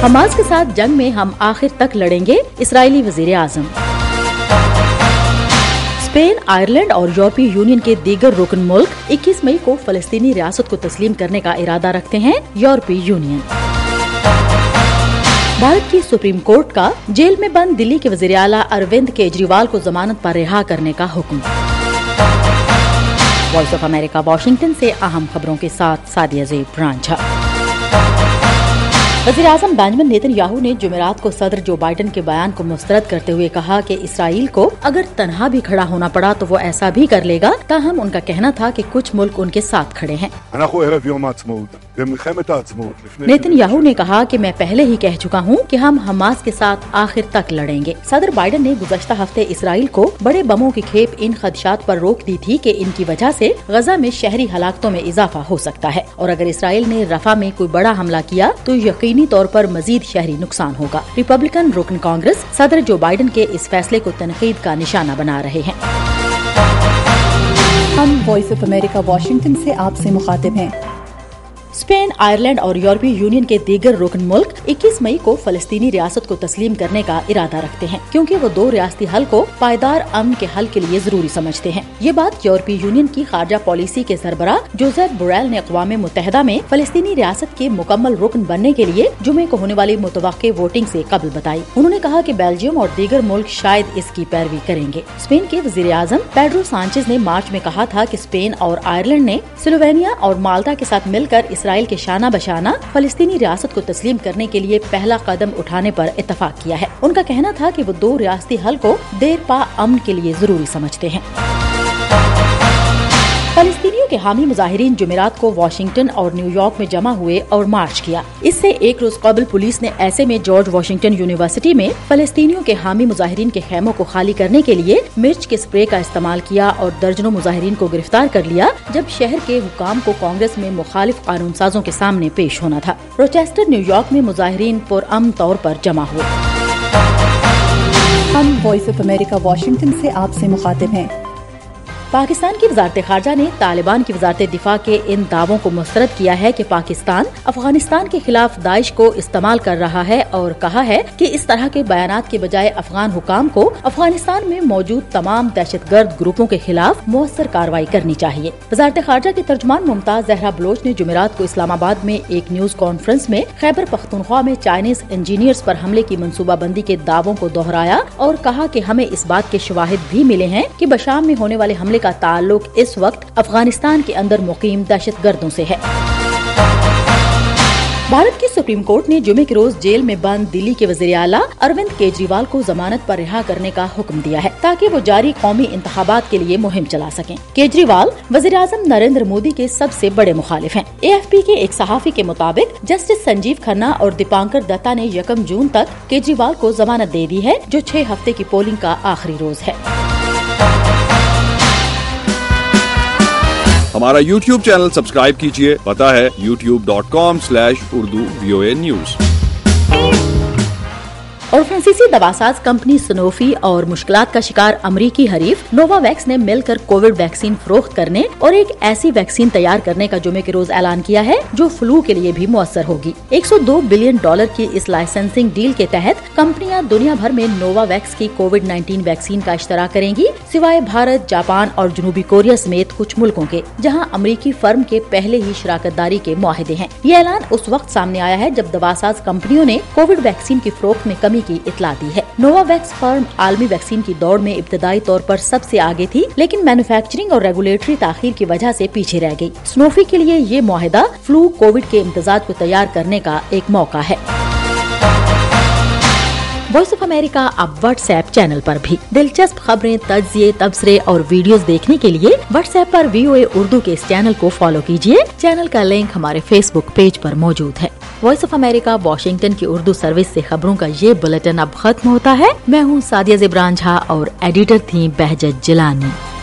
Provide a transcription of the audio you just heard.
Hamas के साथ जंग में हम आखिर तक लड़ेंगे, इस्राएली वजीर आजम। स्पेन, आयरलैंड और यूरोपीय यूनियन के दीगर रुकन मुल्क 21 मई को फलस्तीनी रियासत को तस्लीम करने का इरादा रखते हैं, यूरोपीय यूनियन। भारत की सुप्रीम कोर्ट का जेल में बंद दिल्ली के वजीर आला अरविंद केजरीवाल को जमानत पर रिहा करने का हुक्म। वॉइस ऑफ अमेरिका वाशिंगटन से अहम खबरों के साथ सादिया ज़ेब रांझा। वज़ीर आज़म बेंजामिन नेतन्याहू ने जुमेरात को सदर जो बाइडेन के बयान को मुस्तरद करते हुए कहा कि इसराइल को अगर तन्हा भी खड़ा होना पड़ा तो वो ऐसा भी कर लेगा। ताहम उनका कहना था कि कुछ मुल्क उनके साथ खड़े हैं। नेतन्याहू ने कहा कि मैं पहले ही कह चुका हूँ कि हम हमास के साथ आखिर तक लड़ेंगे। सदर बाइडेन ने गुज़श्ता हफ्ते इसराइल को बड़े बमों की खेप इन खदशात पर रोक दी थी कि इनकी वजह से गजा में शहरी हलाकतों में इजाफा हो सकता है और अगर इसराइल ने रफा में कोई बड़ा हमला किया तो यकीनी तौर पर मजीद शहरी नुकसान होगा। रिपब्लिकन रुकन कांग्रेस सदर जो बाइडेन के इस फैसले को तनकीद का निशाना बना रहे हैं। हम वॉइस ऑफ अमेरिका वाशिंगटन से आपसे मुखातिब हैं। स्पेन, आयरलैंड और यूरोपीय यूनियन के दीगर रुकन मुल्क 21 मई को फलस्तीनी रियासत को तस्लीम करने का इरादा रखते हैं क्योंकि वो 2 रियासती हल को पायदार अमन के हल के लिए जरूरी समझते हैं। ये बात यूरोपीय यूनियन की खारजा पॉलिसी के सरबराह जोसेफ बोरेल ने अक़वाम मुत्तहिदा में फलस्तीनी रियासत के मुकम्मल रुकन बनने के लिए जुमे को होने वाली मुतवक्के वोटिंग से कबल बताई। उन्होंने कहा कि बेल्जियम और दीगर मुल्क शायद इसकी पैरवी करेंगे। स्पेन के वज़ीर आज़म पेड्रो सांचेज ने मार्च में कहा था कि स्पेन और आयरलैंड ने स्लोवेनिया और माल्टा के साथ मिलकर इसराइल के शाना बशाना फलस्तीनी रियासत को तस्लीम करने के लिए पहला कदम उठाने पर इत्तफाक किया है। उनका कहना था कि वो 2 रियासती हल को देर पा अमन के लिए जरूरी समझते हैं। फलस्तीनियों के हामी मुजाहिरीन जुमेरात को वाशिंगटन और न्यूयॉर्क में जमा हुए और मार्च किया। इससे एक रोज कबल पुलिस ने ऐसे में जॉर्ज वाशिंगटन यूनिवर्सिटी में फलस्तीनियों के हामी मुजाहिरीन के खेमों को खाली करने के लिए मिर्च के स्प्रे का इस्तेमाल किया और दर्जनों मुजाहिरीन को गिरफ्तार कर लिया जब शहर के हुकाम को कांग्रेस में मुखालिफ कानून साजों के सामने पेश होना था। रोचेस्टर न्यूयॉर्क में मुजाहिरीन पुरअमन तौर पर जमा हुए। हम वॉइस ऑफ अमेरिका वाशिंगटन से आपसे मुखातिब हैं। पाकिस्तान की वजारत खारजा ने तालिबान की वजारत दिफा के इन दावों को मुस्तरद किया है कि पाकिस्तान अफगानिस्तान के खिलाफ दाइश को इस्तेमाल कर रहा है और कहा है कि इस तरह के बयानात के बजाय अफगान हुकाम को अफगानिस्तान में मौजूद तमाम दहशतगर्द ग्रुपों के खिलाफ मुअस्सर कार्रवाई करनी चाहिए। वजारत खारजा की तर्जुमान मुमताज जहरा बलोच ने जुमेरात को इस्लामाबाद में एक न्यूज कॉन्फ्रेंस में खैबर पख्तूनख्वा में चाइनीज इंजीनियर्स पर हमले की मंसूबाबंदी के दावों को दोहराया और कहा कि हमें इस बात के शवाहिद भी मिले हैं कि बशाम में होने वाले हमले का ताल्लुक इस वक्त अफगानिस्तान के अंदर मुकीम दहशतगर्दों से है। भारत की सुप्रीम कोर्ट ने जुमे के रोज जेल में बंद दिल्ली के वजीर आला अरविंद केजरीवाल को जमानत पर रिहा करने का हुक्म दिया है ताकि वो जारी कौमी इंतखाबात के लिए मुहिम चला सकें। केजरीवाल वजीर आज़म नरेंद्र मोदी के सबसे बड़े मुखालिफ हैं। AFP के एक सहाफी के मुताबिक जस्टिस संजीव खन्ना और दीपांकर दत्ता ने 1 जून तक केजरीवाल को जमानत दे दी है जो 6 हफ्ते की पोलिंग का आखिरी रोज है। हमारा YouTube चैनल सब्सक्राइब कीजिए, पता है youtube.com/Urdu VOA News। और फ्रांसीसी दवासाज कंपनी सनोफी और मुश्किलात का शिकार अमरीकी हरीफ नोवावैक्स ने मिलकर कोविड वैक्सीन फरोख्त करने और एक ऐसी वैक्सीन तैयार करने का जुमे के रोज ऐलान किया है जो फ्लू के लिए भी मुअस्सर होगी। $102 बिलियन की इस लाइसेंसिंग डील के तहत कंपनियां दुनिया भर में नोवावैक्स की कोविड-19 वैक्सीन का इश्तराक करेंगी, सिवाय भारत, जापान और जनूबी कोरिया समेत कुछ मुल्कों के, जहां अमरीकी फर्म के पहले ही शराकतदारी के मुआहदे हैं। ये ऐलान उस वक्त सामने आया है जब दवासाज कंपनियों ने कोविड वैक्सीन की फरोख्त में कमी की इतला दी है। नोवावैक्स फर्म आलमी वैक्सीन की दौड़ में इब्तदाई तौर पर सबसे आगे थी, लेकिन मैन्युफैक्चरिंग और रेगुलेटरी ताखीर की वजह से पीछे रह गई। स्नोफी के लिए ये मुआहदा फ्लू कोविड के इम्तजाज को तैयार करने का एक मौका है। वॉइस ऑफ अमेरिका अब व्हाट्सएप चैनल पर भी दिलचस्प खबरें, तज्जिए, तबसरे और वीडियोस देखने के लिए व्हाट्सएप पर VOA उर्दू के इस चैनल को फॉलो कीजिए। चैनल का लिंक हमारे फेसबुक पेज पर मौजूद है। वॉइस ऑफ अमेरिका वाशिंगटन की उर्दू सर्विस से खबरों का ये बुलेटिन अब खत्म होता है। मैं हूँ सादिया ज़ेब रांझा और एडिटर थी बहजत जिलानी।